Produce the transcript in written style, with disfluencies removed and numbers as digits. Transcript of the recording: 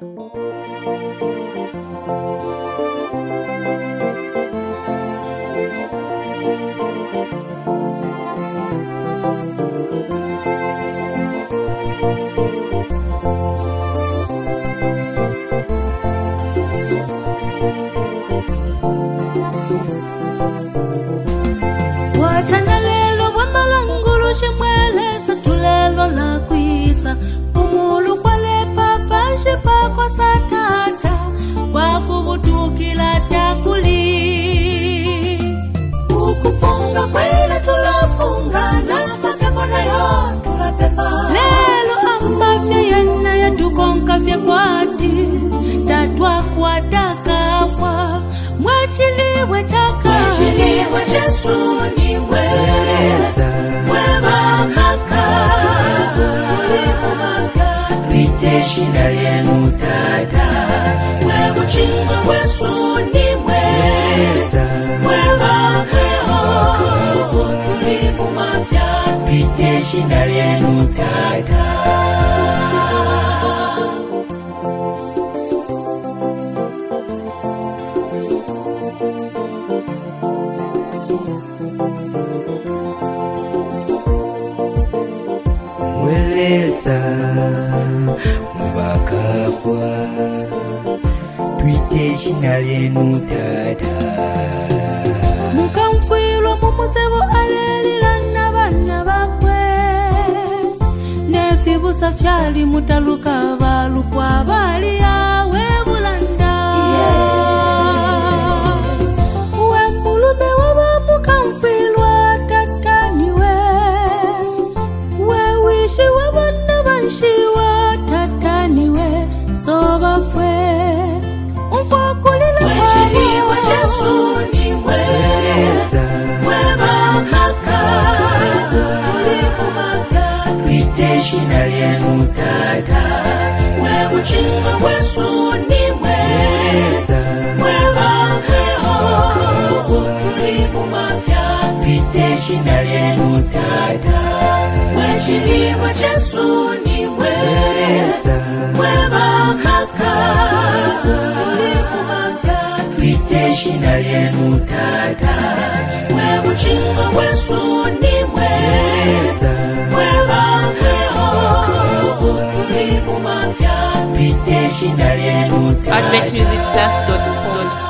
Tatwa kwa takafa mwachiliwe chaka mwachiliwe Yesu ni mwema maka Riteshi na yenu tata Mwebuchinga wesu ni mwema mweho Tulimu mafya Riteshi na yenu tata Mweleza mwabakafwa Twite shina lyenu tata Mukamfwilwa mumusebo alelila na bana bakwe Nefibusa fyali mutaluka balukwa bali yawe bulanda Uwe mbulume waba mukamfwilwa tata niwe Uwe wishi wabana banshiwa tata niwe soba fwe Umfokulila mwachiliwe Yesu ni mwema maka Tulimu mafya Riteshi na yenu tata Mwebuchinga wesu ni mwema mweho Tulimu mafya Riteshi na yenu tata Mwachiliwe Yesu ni mwema maka Tulimu mafya Riteshi na yenu tata Mwebuchinga wesu ni mwema mweho Tulimu mafya Riteshi na yenu tata Adventmusicplus.com